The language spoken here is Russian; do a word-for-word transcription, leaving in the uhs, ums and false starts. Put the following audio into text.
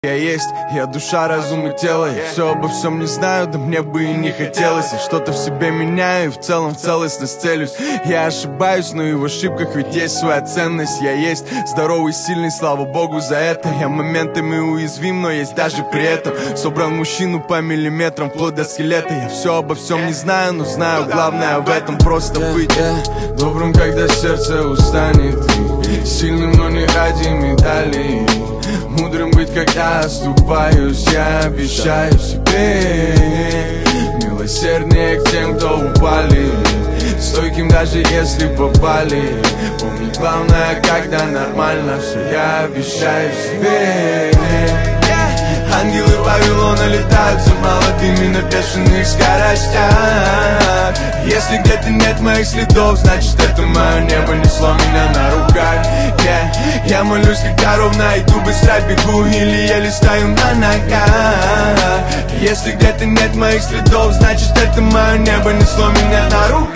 Я есть, я душа, разум и тело. Я все обо всем не знаю, да мне бы и не хотелось. Я что-то в себе меняю и в целом в целостность целюсь. Я ошибаюсь, но и в ошибках ведь есть своя ценность. Я есть здоровый, сильный, слава богу за это. Я моментами уязвим, но есть даже при этом. Собрал мужчину по миллиметрам, вплоть до скелета. Я все обо всем не знаю, но знаю, главное в этом просто быть добрым, когда сердце устанет, и сильным, но не ради медалей. Мудрым быть, когда оступаюсь, я обещаю себе. Милосерднее к тем, кто упали, стойким даже если попали. Помни, главное, когда нормально все, я обещаю себе. Ангелы Вавилона летают за молодыми на бешеных скоростях. Если где-то нет моих следов, значит это мое небо несло меня на руках. yeah. Я молюсь, когда ровно иду, быстро бегу или еле стою на ногах. Если где-то нет моих следов, значит это мое небо несло меня на руках.